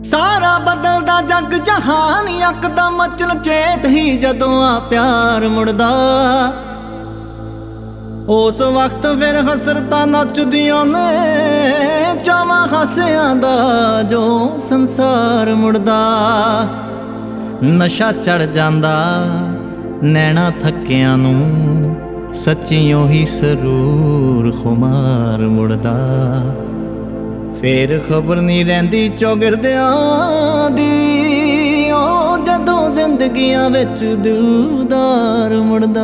सारा बदलदा जग जहान यकदम मचन चेत ही जदों आ प्यार मुड़दा। उस वक्त फिर हसरतां नचदियां ने चावां हासियां दा जो संसार मुड़दा। नशा चढ़ जांदा नैना थक्कियां नूं सच्ची ओही सरूर खुमार मुड़दा। फिर खबर नहीं रहिंदी चौगिरदियां दी ओ जदों जिंदगियां विच दिलदार मुड़दा।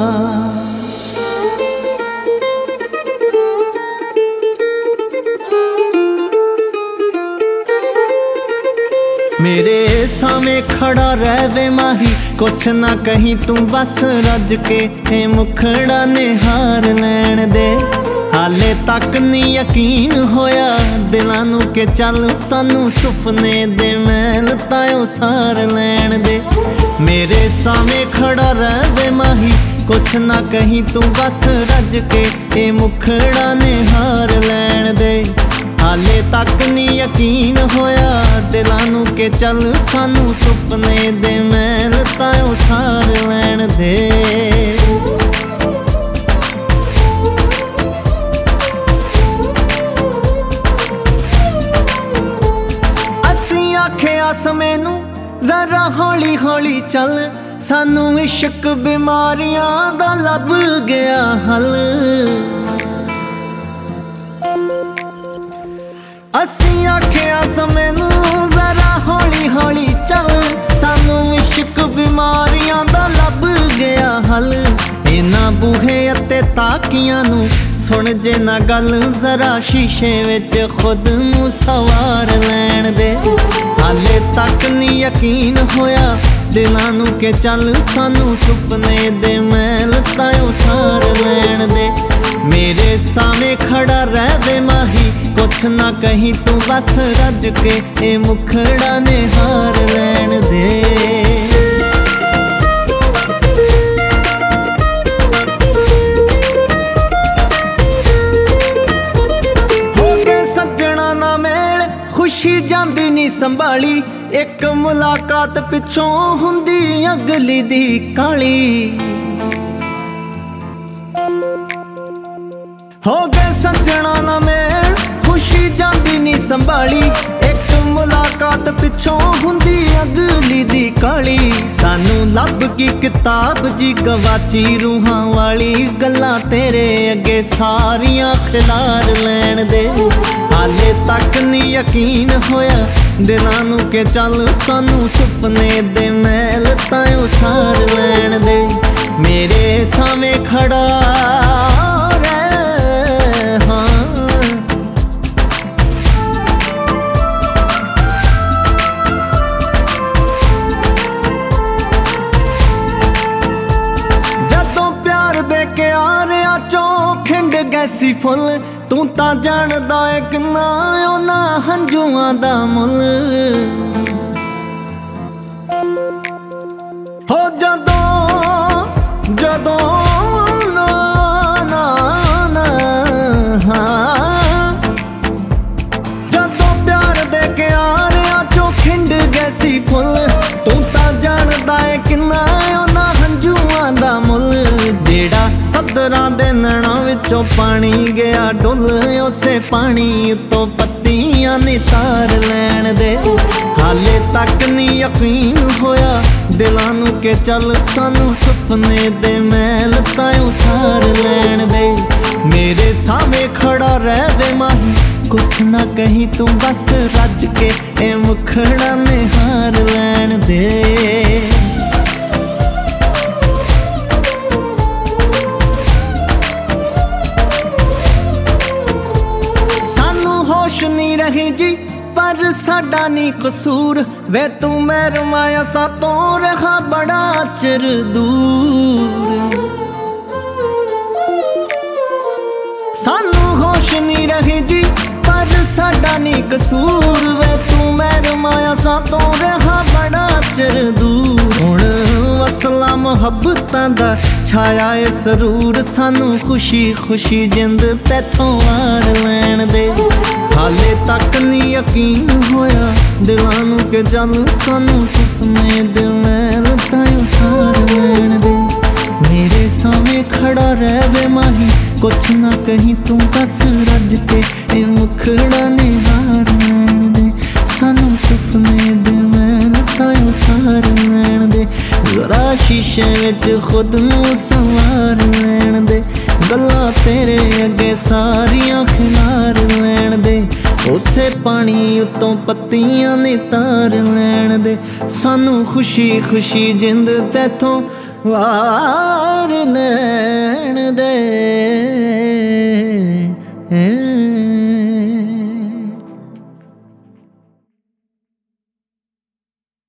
मेरे सामे खड़ा रहवे माही कुछ ना कहीं तू बस रज के ए मुखड़ा निहार लैण दे। हाले तक नहीं यकीन होया दिलां नूं के चल सानू सुपने दे मैल तायों सार लैण दे। मेरे सामे खड़ा रहवे माही कुछ ना कहीं तू बस रज के ए मुखड़ा निहार लैण दे। हाले तक नहीं यकीन होया दिलां नूं के चल सानू सुपने दे मैल तायों सार लैण दे। असीं आखिया समय नूं जरा हौली हौली चल सानू इश्क बीमारियां दा लभ गया हल। असीं आखिया समय नूं जरा हौली हौली चल सानू इश्क बीमारियां दा लभ गया हल। इन्हां बूहे अते ताकियां नूं सुण जे ना गल जरा शीशे विच खुद नूं सवार लैण दे। हाले तक नहीं यकीन होया दिलां नूं के चल सानू सुपने दे मैल तायों सार लैण दे। मेरे सामे खड़ा रहवे माही कुछ ना कहीं तू बस रज के ए मुखड़ा निहार लैण दे। हो गए सज्जणा ना मेल खुशी जांदी नी संभाली एक मुलाकात पिछों हुंदी अगली दी काली। हो गए सज्जणा ना मेल खुशी जांदी नी संभाली एक मुलाकात पिछों हुंदी अगली दी काली। सानू लभ की किताब जी गवाची रूहां वाली गल्लां तेरे अगे सारियां खिलार लैण दे। हाले तक नहीं यकीन होया दिलां नूं के चल सानू सुपने दे मैल तायों सार लैण दे। मेरे सामे खड़ा गैसी फुल तू तां जानदा है किन्ना उन्हां हंझूआं दा मुल। हो जदों जदों ना ना ना हाँ जदों प्यार दे के आरियां चों खिंड गैसी फुल तू तां जानदा है किन्ना उन्हां हंझूआं दा मुल। जेड़ा सदरां दे नैणां विचों पानी गया डुल उसे पानी तो पत्तियां नितार लैण दे। हाले तक नहीं यकीन होया दिलां नूं के चल सानू सुपने दे मैल तायों सार लैण दे। मेरे सामे खड़ा रहवे माही कुछ ना कहीं तू बस रज के ए मुखड़ा निहार लैण दे। होश नहीं रही जी पर साडा नहीं कसूर वे तू मेरे माया सातों रहा बड़ा चिर दूर। सानू होश नहीं रही जी पर साडा नहीं कसूर वे तू मेरे माया सातों रहा बड़ा चिर दूर। हुण असला मुहब्बतां दा छाया ए सरूर सानू खुशी खुशी जिंद तैथों वार लैण दे। हाले तक नहीं यकीन होया ਦਿਲਾਂ ਨੂੰ ਕਿ ਚੱਲ ਸਾਨੂੰ ਸੁਪਨੇ ਦੇ ਮਹਿਲ ਤਾਈਂ ਸਾਰ ਲੈਣ ਦੇ। ਮੇਰੇ ਸਾਹਮਣੇ ਖੜਾ ਰਹਿ ਵੇ ਮਾਹੀ, ਕੁਛ ਨਾ ਕਹੀਂ ਤੂੰ ਬਸ ਰੱਜ ਕੇ, ਇਹ ਮੁਖੜਾ ਨਿਹਾਰ ਲੈਣ ਦੇ। ਸਾਨੂੰ ਸੁਪਨੇ ਦੇ ਮਹਿਲ ਤਾਈਂ ਸਾਰ ਲੈਣ ਦੇ। ਜ਼ਰਾ ਸ਼ੀਸ਼ੇ ਵਿੱਚ ਖੁਦ ਨੂੰ ਸੰਵਾਰ ਲੈਣ ਦੇ। ਗੱਲਾਂ ਤੇਰੇ ਅੱਗੇ ਸਾਰੀਆਂ ਖਿਲਾਰ ਲੈਣ ਦੇ। ਉਸੇ ਪਾਣੀ ਉੱਤੋਂ ਪੱਤੀਆਂ ਨੇ ਤਾਰ ਲੈਣ ਦੇ। ਸਾਨੂੰ ਖੁਸ਼ੀ ਖੁਸ਼ੀ ਜਿੰਦ ਤੈਥੋਂ ਵਾਰ ਲੈਣ ਦੇ।